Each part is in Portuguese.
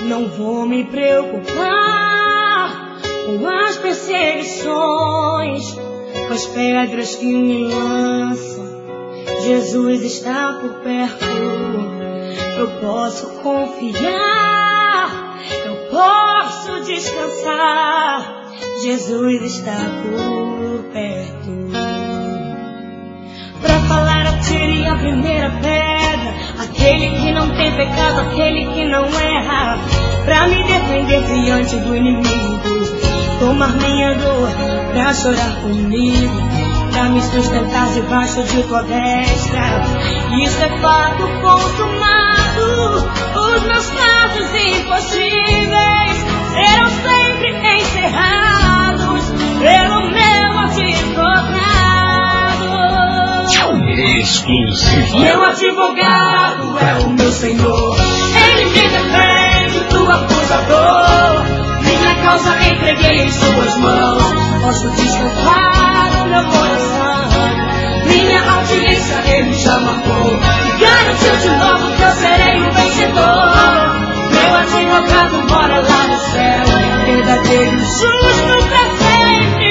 Não vou me preocupar com as perseguições, com as pedras que me lançam. Jesus está por perto. Eu posso confiar, eu posso descansar. Jesus está por perto. Pra falar, atire a primeira pedra. Aquele que não tem pecado, aquele que não erra. Pra me defender diante do inimigo, tomar minha dor, pra chorar comigo, pra me sustentar debaixo de tua destra. Isso é fato consumado. Os meus casos impossíveis serão sempre encerrados pelo meu advogado. Exclusiva. Meu advogado é o meu Senhor. Ele me defende do acusador. Minha causa entreguei em suas mãos. Posso descansar o meu coração. Minha audiência ele já marcou e garantiu de novo que eu serei o vencedor. Meu advogado mora lá no céu, verdadeiro, justo, pra sempre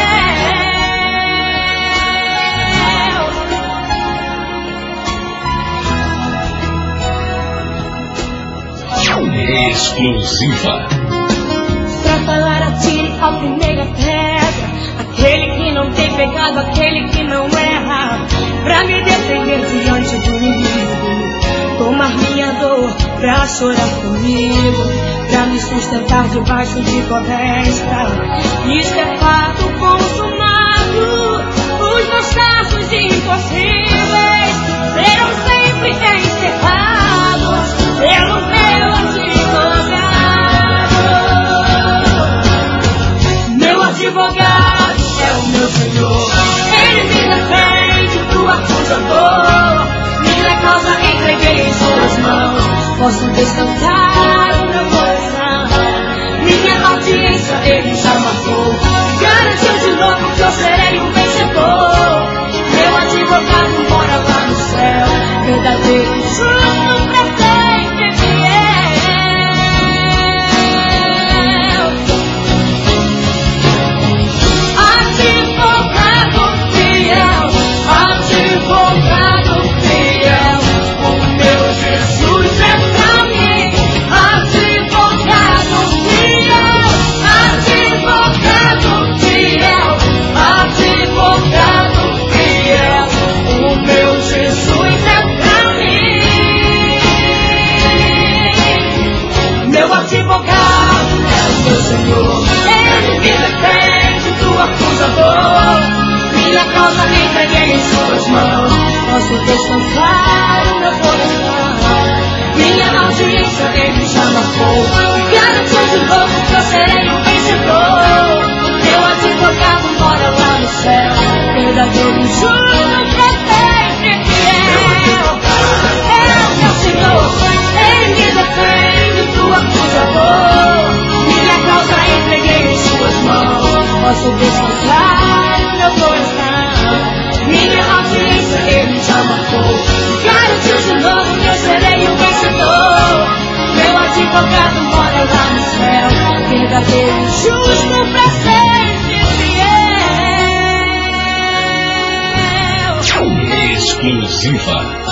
fiel. Exclusiva. Pra falar, atire a primeira pedra. Aquele que não tem pecado, aquele que não erra. Pra me defender diante do inimigo, tomar minha dor, pra chorar comigo, pra me sustentar debaixo de tua destra. Isto é fato consumado. Os meus casos impossíveis serão sempre encerrados pelo meu advogado. Meu advogado é o meu Senhor. Ele me defende do acusador. Minha causa entreguei em suas mãos. Posso descansar o meu coração. Minha audiência ele já marcou. Garantiu de novo que eu serei o vencedor. Meu advogado mora lá no céu, verdadeiro, justo, pra sempre fiel. Advogado fiel, advogado fiel. O meu Jesus é pra mim. Advogado fiel, advogado fiel, advogado fiel. O meu Jesus é pra mim. Meu advogado é o meu Senhor. Ele me defende do acusador. Minha causa entreguei em suas mãos. Posso descansar o meu coração. Minha audiência ele já marcou e garantiu de novo que eu serei o vencedor. Meu advogado mora lá no céu, verdadeiro, justo, pra sempre fiel. É o meu Senhor. Ele me defende do acusador. Minha causa entreguei em suas mãos. Posso descansar o meu coração. Minha audiência ele já marcou e garantiu de novo que eu serei o vencedor. Meu advogado mora lá no céu, verdadeiro, justo, pra sempre fiel. Exclusiva.